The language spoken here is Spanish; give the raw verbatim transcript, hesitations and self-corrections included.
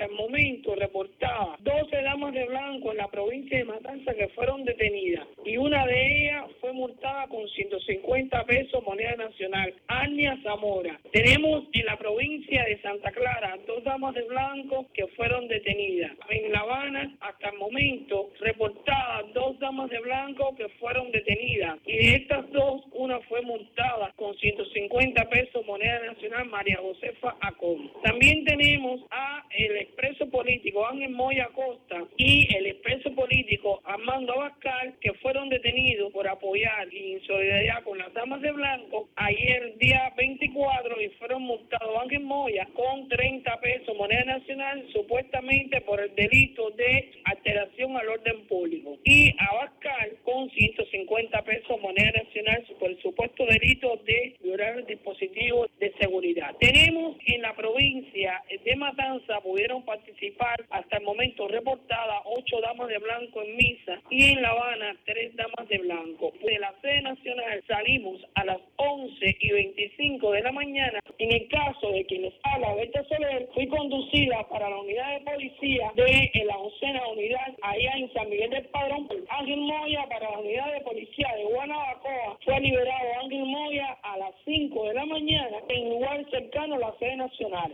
el momento reportaba doce damas de blanco en la provincia de Matanzas que fueron detenidas y una de ellas fue multada con ciento cincuenta pesos moneda nacional, Arnia Zamora. Tenemos en la provincia de Santa Clara dos damas de blanco que fueron detenidas. En La Habana, hasta el momento, reportadas dos damas de blanco que fueron detenidas y de estas dos, una fue multada con ciento cincuenta pesos moneda nacional, María Josefa Acón. También tenemos a el expreso político Ángel Moya Costa y el expreso político Armando Abascal, que fueron detenidos por apoyar y en solidaridad con las damas de blanco ayer día veinticuatro y fueron multados Ángel Moya con treinta pesos moneda nacional supuestamente por el delito de alteración al orden público y Abascal con ciento cincuenta pesos moneda nacional por el supuesto delito de violar el dispositivo de seguridad. Tenemos en la provincia de Matanza, pudieron participar hasta el momento reportadas ocho damas de blanco en misa y en La Habana tres damas de blanco. De la sede nacional salimos a las once y veinticinco de la mañana. En el caso de quienes habla Berta Soler, fui conducida para la unidad de policía de la oncena unidad allá en San Miguel del Padrón. Ángel Moya para la unidad de policía de Guanabacoa. Fue liberado Ángel Moya a las cinco de la mañana en lugar cercano a la sede nacional.